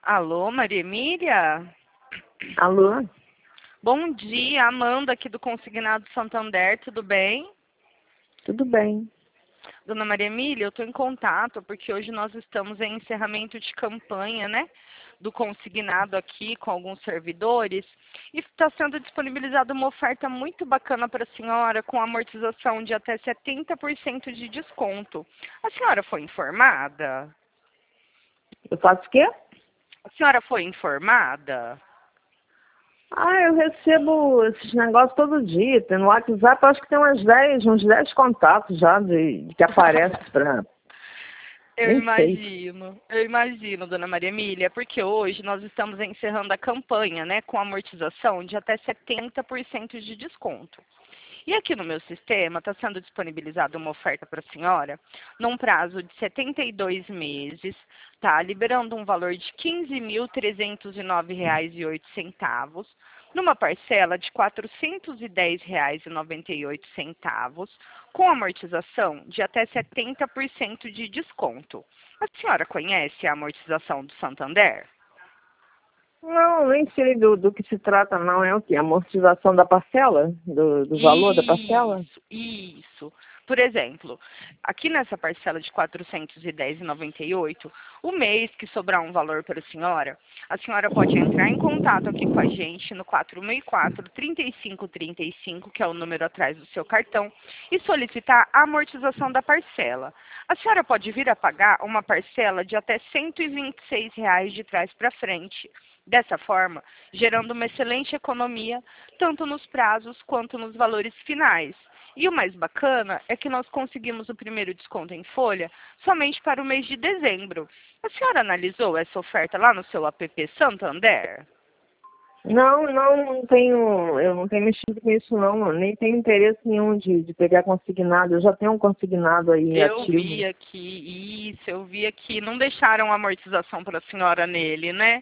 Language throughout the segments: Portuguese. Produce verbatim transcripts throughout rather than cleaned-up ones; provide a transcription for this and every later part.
Alô, Maria Emília? Alô? Bom dia, Amanda aqui do Consignado Santander, tudo bem? Tudo bem. Dona Maria Emília, eu estou em contato porque hoje nós estamos em encerramento de campanha, né? Do consignado aqui com alguns servidores e está sendo disponibilizada uma oferta muito bacana para a senhora com amortização de até setenta por cento de desconto. A senhora foi informada? Eu faço o quê? A senhora foi informada? Ah, eu recebo esses negócios todo dia. Tem no WhatsApp, acho que tem umas dez, uns dez contatos já de, que aparecem para... Eu Nem sei. imagino, eu imagino, dona Maria Emília, porque hoje nós estamos encerrando a campanha, né, com amortização de até setenta por cento de desconto. E aqui no meu sistema está sendo disponibilizada uma oferta para a senhora, num prazo de setenta e dois meses, tá? Liberando um valor de quinze mil trezentos e nove reais e oito centavos, numa parcela de quatrocentos e dez reais e noventa e oito centavos, com amortização de até setenta por cento de desconto. A senhora conhece a amortização do Santander? Não, nem sei do, do que se trata, não. É o quê? Amortização da parcela? Do, do valor da parcela? Isso, isso. Por exemplo, aqui nessa parcela de quatrocentos e dez reais e noventa e oito, o mês que sobrar um valor para a senhora, a senhora pode entrar em contato aqui com a gente no quatro seis quatro, três cinco três cinco, que é o número atrás do seu cartão, e solicitar a amortização da parcela. A senhora pode vir a pagar uma parcela de até cento e vinte e seis reais de trás para frente. Dessa forma, gerando uma excelente economia, tanto nos prazos quanto nos valores finais. E o mais bacana é que nós conseguimos o primeiro desconto em folha somente para o mês de dezembro. A senhora analisou essa oferta lá no seu app Santander? Não, não, não tenho, eu não tenho mexido com isso não, nem tenho interesse nenhum de, de pegar consignado, eu já tenho um consignado aí Eu ativo. vi aqui, isso, eu vi aqui. Não deixaram amortização para a senhora nele, né?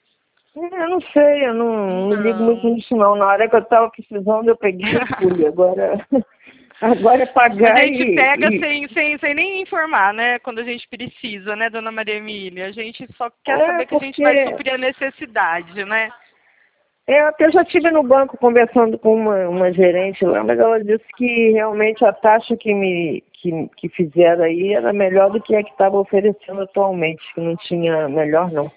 Eu não sei, eu não, não ligo muito Não. nisso não. Na hora que eu estava precisando, eu peguei e fui. Agora, agora é A pagar gente e, pega e... sem, sem, sem nem informar, né? Quando a gente precisa, né, dona Maria Emília? A gente só quer É, saber que a gente vai porque suprir a necessidade, né? é, até já estive no banco conversando com uma, uma gerente lá, mas ela disse que realmente a taxa que me que, que fizeram aí era melhor do que a que estava oferecendo atualmente, que não tinha melhor não.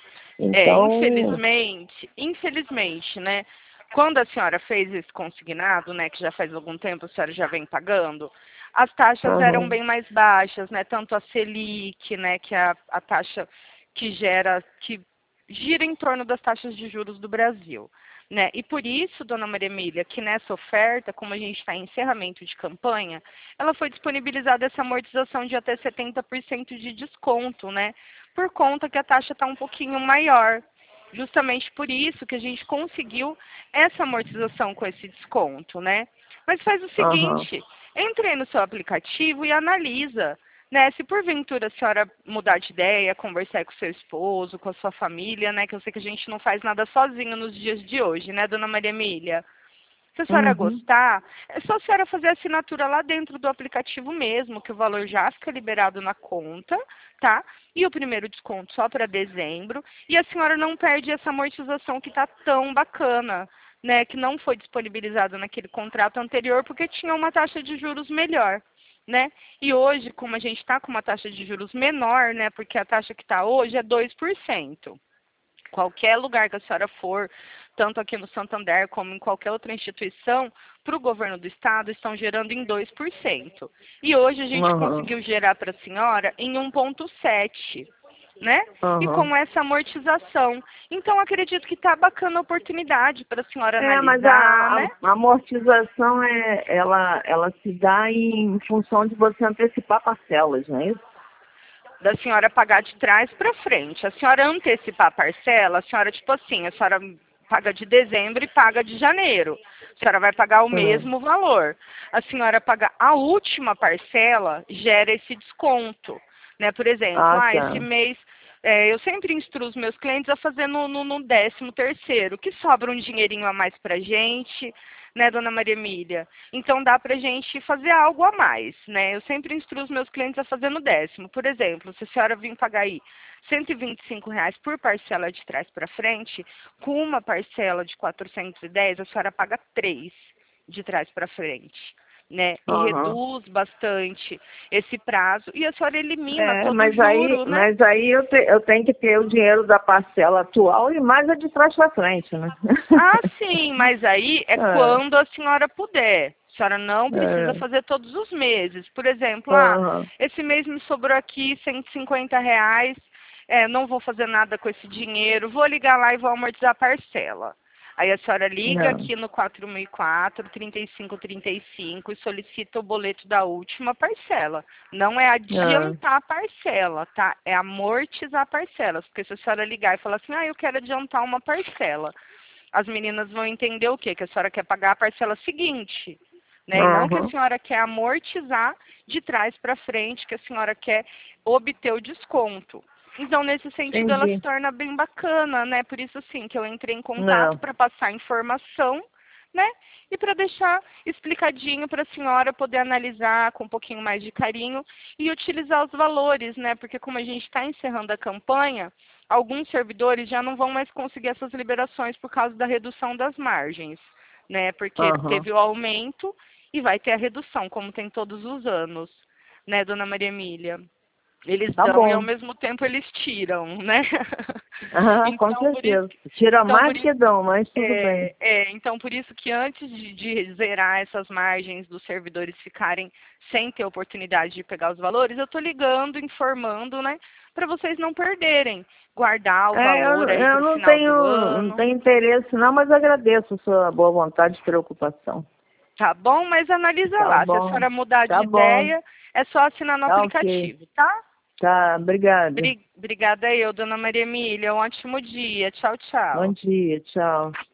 É, Então, infelizmente, infelizmente, né? Quando a senhora fez esse consignado, né, que já faz algum tempo a senhora já vem pagando, as taxas eram aham, bem mais baixas, né? Tanto a Selic, né, que é a, a taxa que gera, que gira em torno das taxas de juros do Brasil, né? E por isso, dona Maria Emília, que nessa oferta, como a gente está em encerramento de campanha, ela foi disponibilizada essa amortização de até setenta por cento de desconto, né? Por conta que a taxa está um pouquinho maior. Justamente por isso que a gente conseguiu essa amortização com esse desconto, né? Mas faz o aham. seguinte, entre aí no seu aplicativo e analisa, né? Se porventura a senhora mudar de ideia, conversar com seu esposo, com a sua família, né? Que eu sei que a gente não faz nada sozinho nos dias de hoje, né, dona Maria Emília? Se a senhora Uhum. gostar, é só a senhora fazer a assinatura lá dentro do aplicativo mesmo, que o valor já fica liberado na conta, tá? E o primeiro desconto só para dezembro. E a senhora não perde essa amortização que está tão bacana, né? Que não foi disponibilizada naquele contrato anterior, porque tinha uma taxa de juros melhor. Né? E hoje, como a gente está com uma taxa de juros menor, né? Porque a taxa que está hoje é dois por cento. Qualquer lugar que a senhora for, tanto aqui no Santander como em qualquer outra instituição, para o governo do estado estão gerando em dois por cento. E hoje a gente Aham, conseguiu gerar para a senhora em um vírgula sete, né? E aham. com essa amortização. Então acredito que está bacana a oportunidade para a senhora É, mas analisar, a, né? a amortização é, ela, ela se dá em função de você antecipar parcelas, não é isso? Da senhora pagar de trás para frente. A senhora antecipar a parcela, a senhora, tipo assim, a senhora paga de dezembro e paga de janeiro. A senhora vai pagar o Hum. mesmo valor. A senhora pagar a última parcela, gera esse desconto. Né? Por exemplo, Ah, ah, esse tá. mês, é, eu sempre instruo os meus clientes a fazer no, no, no décimo terceiro, que sobra um dinheirinho a mais para gente, né, dona Maria Emília? Então dá para a gente fazer algo a mais, né? Eu sempre instruo os meus clientes a fazer no décimo. Por exemplo, se a senhora vir pagar aí cento e vinte e cinco reais por parcela de trás para frente, com uma parcela de quatrocentos e dez, a senhora paga três de trás para frente, né? E Aham. reduz bastante esse prazo e a senhora elimina É, todo o mas aí, juro, né? mas aí eu, te- eu tenho que ter o dinheiro da parcela atual e mais a de trás para frente, né? Ah, sim, mas aí é É, quando a senhora puder. A senhora não precisa é, fazer todos os meses. Por exemplo, ah, aham, esse mês me sobrou aqui cento e cinquenta reais, é, não vou fazer nada com esse dinheiro, vou ligar lá e vou amortizar a parcela. Aí a senhora liga não, aqui no quatro mil e quatro, trinta e cinco trinta e cinco e solicita o boleto da última parcela. Não é não, adiantar a parcela, tá? É amortizar parcelas. Porque se a senhora ligar e falar assim, ah, eu quero adiantar uma parcela, as meninas vão entender o quê? Que a senhora quer pagar a parcela seguinte, né? E não que a aham, senhora quer amortizar de trás para frente, que a senhora quer obter o desconto. Então, nesse sentido, ela se entendi. torna bem bacana, né? Por isso, assim, que eu entrei em contato Não, para passar informação, né? E para deixar explicadinho para a senhora poder analisar com um pouquinho mais de carinho e utilizar os valores, né? Porque como a gente está encerrando a campanha, alguns servidores já não vão mais conseguir essas liberações por causa da redução das margens, né? Porque aham, teve o aumento e vai ter a redução, como tem todos os anos, né, dona Maria Emília? Eles tá dão e ao bom. mesmo tempo eles tiram, né? Ah, com Então, por isso, certeza. Tira então, por mais isso que dão, mas tudo bem. é, é, então, por isso que antes de, de zerar essas margens dos servidores ficarem sem ter oportunidade de pegar os valores, eu estou ligando, informando, né, para vocês não perderem, guardar o É, eu, valor aí eu para o não final do tenho, não ano, tenho interesse não, mas agradeço a sua boa vontade e preocupação. tá bom? Mas analisa Tá lá, se a bom, senhora mudar de tá bom, ideia, é só assinar no tá ok. aplicativo, tá? Tá, obrigada. Bri- Obrigada eu, dona Maria Emília, um ótimo dia, tchau, Bom tchau. dia, tchau.